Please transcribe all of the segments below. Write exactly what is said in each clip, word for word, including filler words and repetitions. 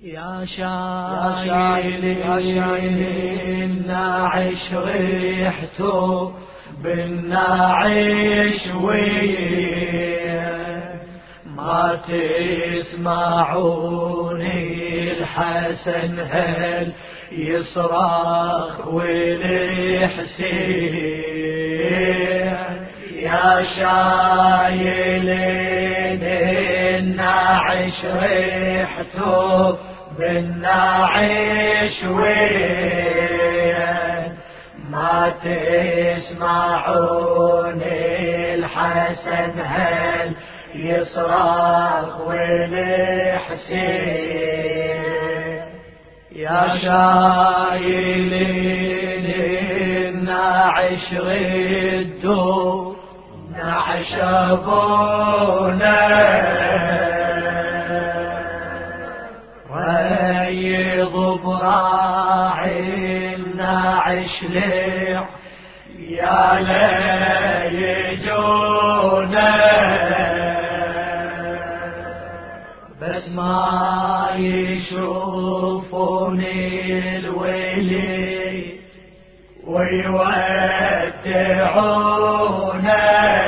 يا شايلي الناعش ريحته بالناعش ويه ما تسمعوني الحسن هل يصرخ والحسين يا شايلين الناعش ريحته بالناعش وين ما تسمعوني الحسن هل يصرخ والحسين يا شايلين الناعش ردوا نعش ابونا ريض براعي الناعش ليع يا ليجونا بس ما يشوفوني الويلي ويودعونا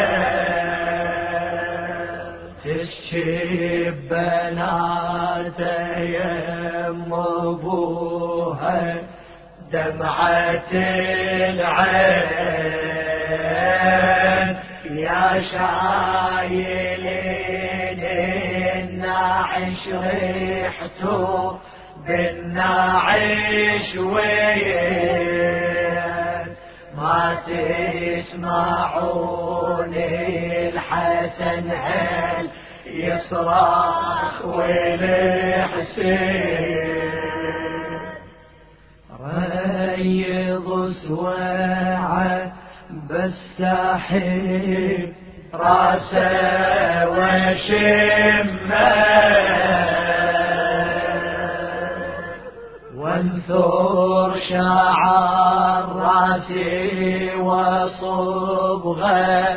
تشكي بناته يم ابوها دمعة العين يا شايلين الناعش ريحته بالناعش وين ما تسمعوني الحسن هل يصرخ والحسين ريض سواعه بس ساحب راسه وشمه وانثر شعر راسي وصبغه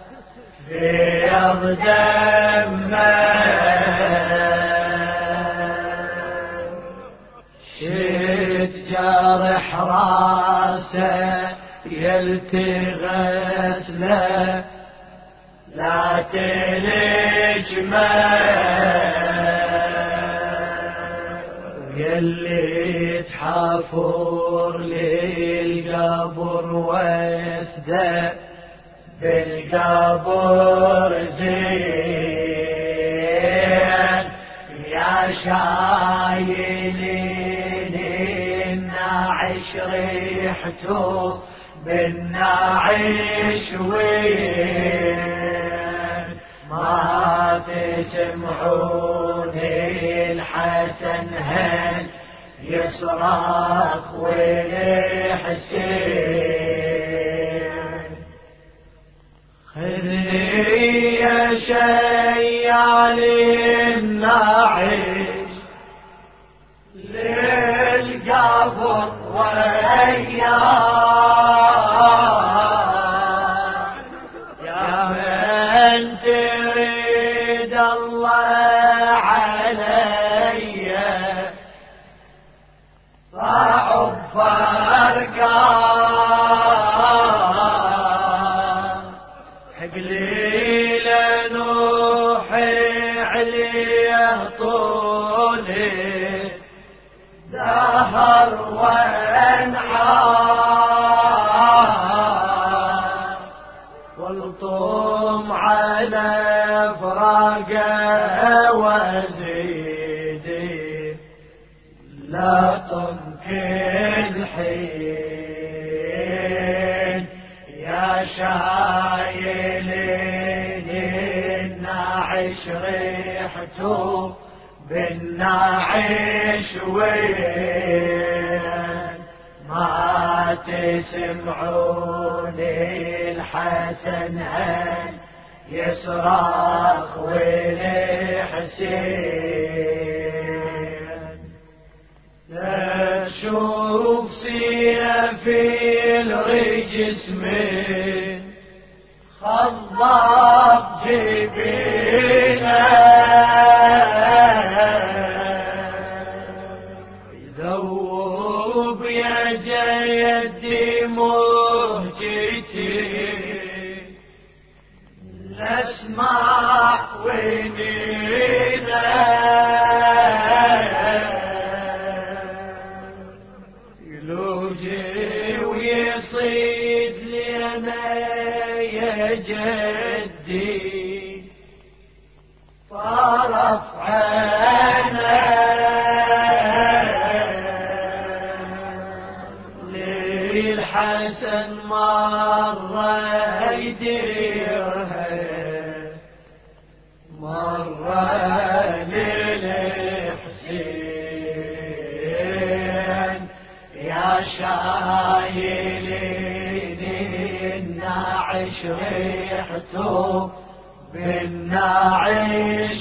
بيض دمه شد جرح راسه يلتغسله لا تلجمه يلي تحفر للقبر واسده بالقبر زين يا شايلين الناعش ريحته بالناعش وين ما تسمعوني الحسن هل يصرخ والحسين خذني يا شيالي الناعش للقبر وياه يا من تريد الله علي صعب فرقان حقلي لنوحي عليه طولي دهر وانحار والطم على فراقه وزيدي لا تمكن حين يا شايلين الناعش ريحته بالناعش وين ما تسمعوني الحسن هل يصرخ والحسين لا شوف سيفي الرجس من خضاب جبينه جدي مهجتي اسمع ونينا يلوجي ويصيد لنا يا جدي طرف عنا للحسن مرة يديرها مرة للحسين يا شايلين الناعش ريحته بالناعش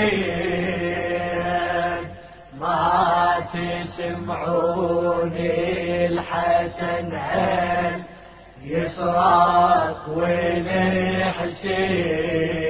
وين ما تسمعوني الحسن هل يصرخ والحسين